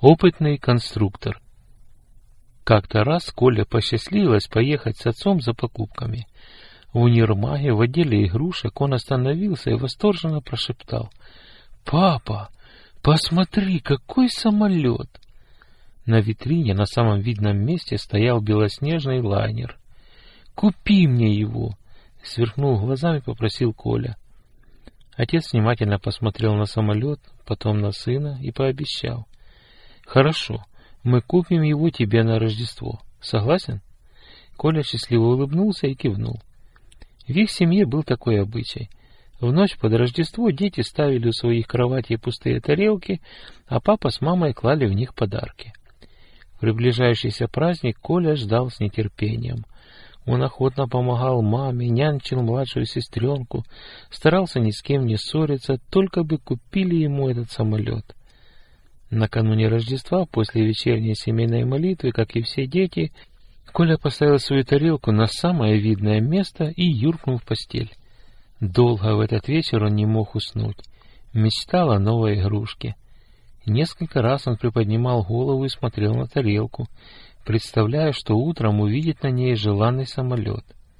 Опытный конструктор. Как-то раз Коле посчастливилось поехать с отцом за покупками. В универмаге, в отделе игрушек, он остановился и восторженно прошептал: «Папа, посмотри, какой самолет!» На витрине на самом видном месте стоял белоснежный лайнер. «Купи мне его!» — сверкнув глазами, попросил Коля. Отец внимательно посмотрел на самолет, потом на сына и пообещал: «Хорошо, мы купим его тебе на Рождество. Согласен?» Коля счастливо улыбнулся и кивнул. В их семье был такой обычай. В ночь под Рождество дети ставили у своих кроватей пустые тарелки, а папа с мамой клали в них подарки. Приближающийся праздник Коля ждал с нетерпением. Он охотно помогал маме, нянчил младшую сестренку, старался ни с кем не ссориться, только бы купили ему этот самолет. Накануне Рождества, после вечерней семейной молитвы, как и все дети, Коля поставил свою тарелку на самое видное место и юркнул в постель. Долго в этот вечер он не мог уснуть. Мечтал о новой игрушке. Несколько раз он приподнимал голову и смотрел на тарелку, представляя, что утром увидит на ней желанный самолет.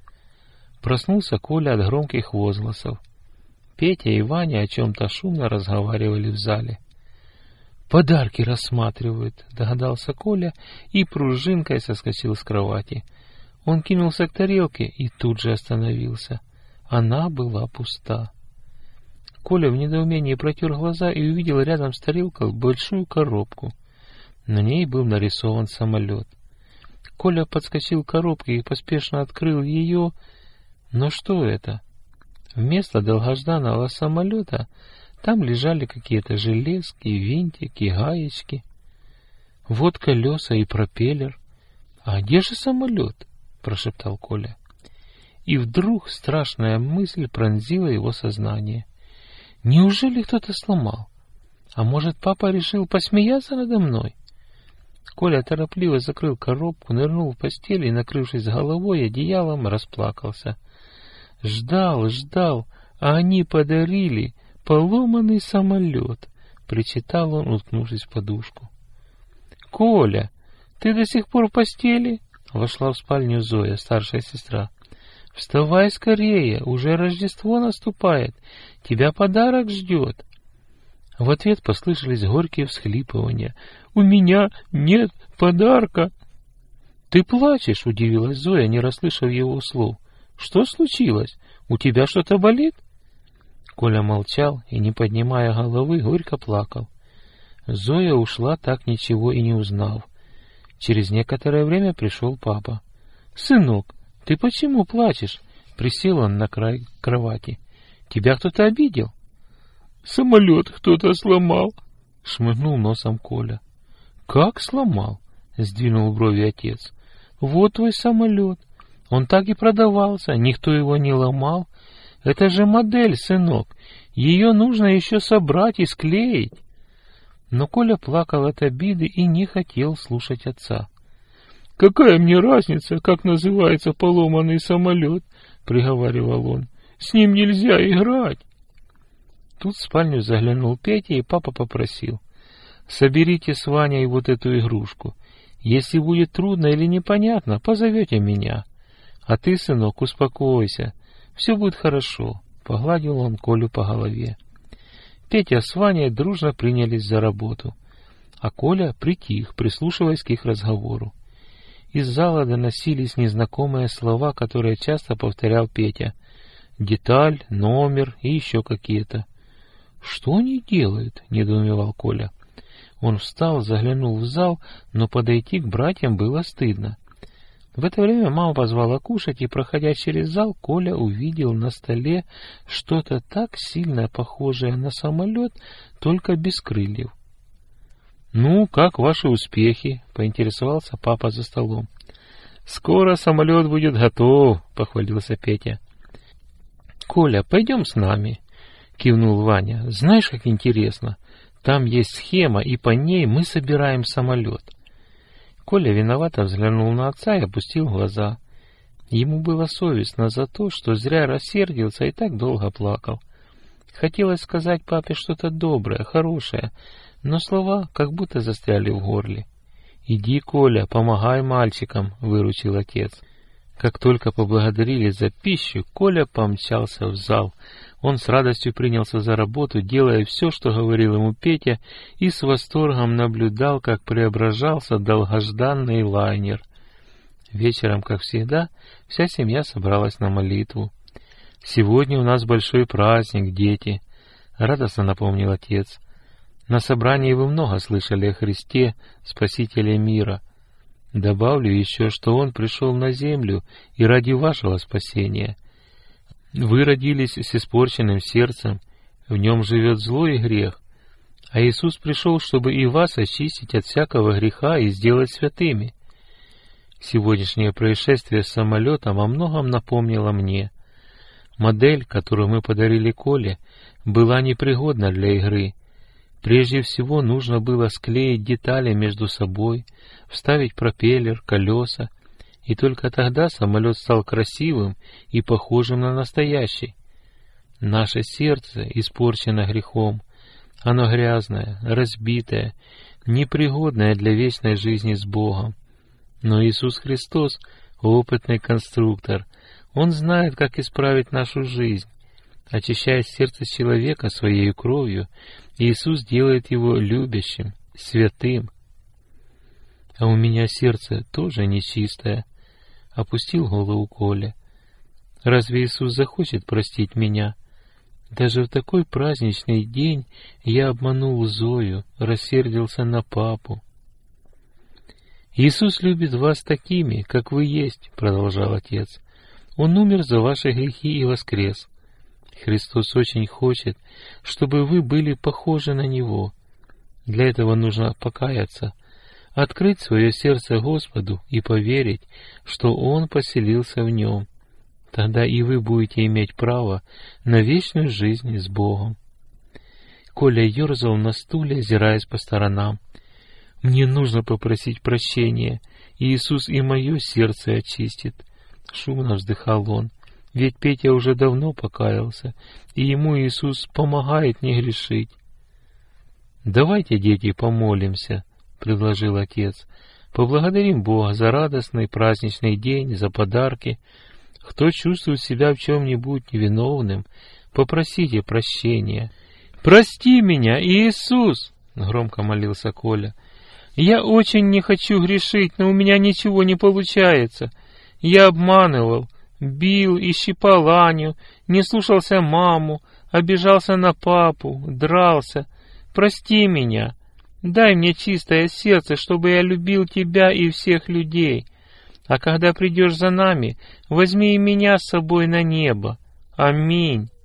Проснулся Коля от громких возгласов. Петя и Ваня о чем-то шумно разговаривали в зале. «Подарки рассматривают», — догадался Коля и пружинкой соскочил с кровати. Он кинулся к тарелке и тут же остановился. Она была пуста. Коля в недоумении протер глаза и увидел рядом с тарелкой большую коробку. На ней был нарисован самолет. Коля подскочил к коробке и поспешно открыл ее. Но что это? Вместо долгожданного самолета там лежали какие-то железки, винтики, гаечки. Вот колеса и пропеллер. «А где же самолет?» — прошептал Коля. И вдруг страшная мысль пронзила его сознание. «Неужели кто-то сломал? А может, папа решил посмеяться надо мной?» Коля торопливо закрыл коробку, нырнул в постель и, накрывшись головой одеялом, расплакался. «Ждал, а они подарили поломанный самолет», — причитал он, уткнувшись в подушку. «Коля, ты до сих пор в постели?» — вошла в спальню Зоя, старшая сестра. «Вставай скорее, уже Рождество наступает, тебя подарок ждет». В ответ послышались горькие всхлипывания. «У меня нет подарка!» «Ты плачешь?» — удивилась Зоя, не расслышав его слов. «Что случилось? У тебя что-то болит?» Коля молчал и, не поднимая головы, горько плакал. Зоя ушла, так ничего и не узнав. Через некоторое время пришел папа. «Сынок, ты почему плачешь?» — присел он на край кровати. «Тебя кто-то обидел?» «Самолет кто-то сломал», — шмыгнул носом Коля. «Как сломал?» — сдвинул брови отец. «Вот твой самолет. Он так и продавался, никто его не ломал. Это же модель, сынок. Ее нужно еще собрать и склеить». Но Коля плакал от обиды и не хотел слушать отца. «Какая мне разница, как называется поломанный самолет?» — приговаривал он. «С ним нельзя играть». Тут в спальню заглянул Петя, и папа попросил: «Соберите с Ваней вот эту игрушку. Если будет трудно или непонятно, позовете меня. А ты, сынок, успокойся. Все будет хорошо», — погладил он Колю по голове. Петя с Ваней дружно принялись за работу, а Коля притих, прислушиваясь к их разговору. Из зала доносились незнакомые слова, которые часто повторял Петя. Деталь, номер и еще какие-то. «Что они делают?» — недоумевал Коля. Он встал, заглянул в зал, но подойти к братьям было стыдно. В это время мама позвала кушать, и, проходя через зал, Коля увидел на столе что-то так сильно похожее на самолет, только без крыльев. «Ну, как ваши успехи?» — поинтересовался папа за столом. «Скоро самолет будет готов», — похвалился Петя. «Коля, пойдем с нами», — кивнул Ваня. «Знаешь, как интересно? Там есть схема, и по ней мы собираем самолет». Коля виновато взглянул на отца и опустил глаза. Ему было совестно за то, что зря рассердился и так долго плакал. Хотелось сказать папе что-то доброе, хорошее, но слова как будто застряли в горле. «Иди, Коля, помогай мальчикам», — выручил отец. Как только поблагодарили за пищу, Коля помчался в зал. Он с радостью принялся за работу, делая все, что говорил ему Петя, и с восторгом наблюдал, как преображался долгожданный лайнер. Вечером, как всегда, вся семья собралась на молитву. «Сегодня у нас большой праздник, дети», — радостно напомнил отец. «На собрании вы много слышали о Христе, Спасителе мира. Добавлю еще, что Он пришел на землю и ради вашего спасения. Вы родились с испорченным сердцем, в нем живет зло и грех, а Иисус пришел, чтобы и вас очистить от всякого греха и сделать святыми». Сегодняшнее происшествие с самолетом о многом напомнило мне. Модель, которую мы подарили Коле, была непригодна для игры. Прежде всего нужно было склеить детали между собой, вставить пропеллер, колеса, и только тогда самолет стал красивым и похожим на настоящий. Наше сердце испорчено грехом, оно грязное, разбитое, непригодное для вечной жизни с Богом. Но Иисус Христос — опытный конструктор. Он знает, как исправить нашу жизнь. Очищая сердце человека своей кровью, Иисус делает его любящим, святым. «А у меня сердце тоже нечистое», — опустил голову Коля. «Разве Иисус захочет простить меня? Даже в такой праздничный день я обманул Зою, рассердился на папу». «Иисус любит вас такими, как вы есть», — продолжал отец. «Он умер за ваши грехи и воскрес. Христос очень хочет, чтобы вы были похожи на Него. Для этого нужно покаяться, открыть свое сердце Господу и поверить, что Он поселился в нем. Тогда и вы будете иметь право на вечную жизнь с Богом». Коля ерзал на стуле, озираясь по сторонам. «Мне нужно попросить прощения, и Иисус и мое сердце очистит», — шумно вздыхал он. «Ведь Петя уже давно покаялся, и ему Иисус помогает не грешить». «Давайте, дети, помолимся», — предложил отец. «Поблагодарим Бога за радостный праздничный день, за подарки. Кто чувствует себя в чем-нибудь невиновным, попросите прощения». «Прости меня, Иисус!» — громко молился Коля. «Я очень не хочу грешить, но у меня ничего не получается. Я обманывал, бил и щипал Аню, не слушался маму, обижался на папу, дрался. Прости меня. Дай мне чистое сердце, чтобы я любил тебя и всех людей. А когда придешь за нами, возьми и меня с собой на небо. Аминь».